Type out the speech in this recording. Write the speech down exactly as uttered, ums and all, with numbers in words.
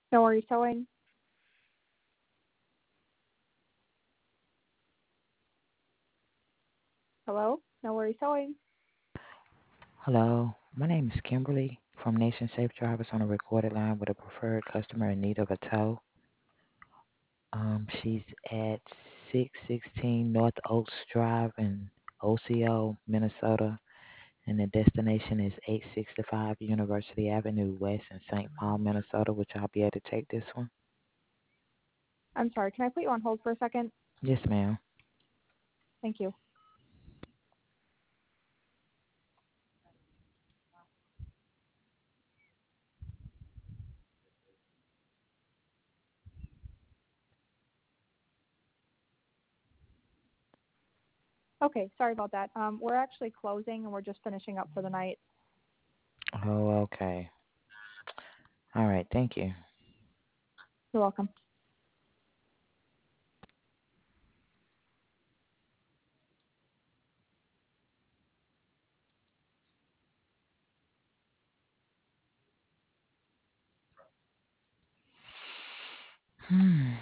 No worries towing. Hello? No worries towing. Hello, my name is Kimberly from Nation Safe Drivers on a recorded line with a preferred customer in need of a tow. Um, she's at six sixteen North Oaks Drive in O C O, Minnesota, and the destination is eight sixty-five University Avenue West in Saint Paul, Minnesota. Would y'all be able to take this one? I'm sorry, can I put you on hold for a second? Yes, ma'am. Thank you. Okay, sorry about that. Um, we're actually closing and we're just finishing up for the night. Oh, okay. All right, thank you. You're welcome. Hmm.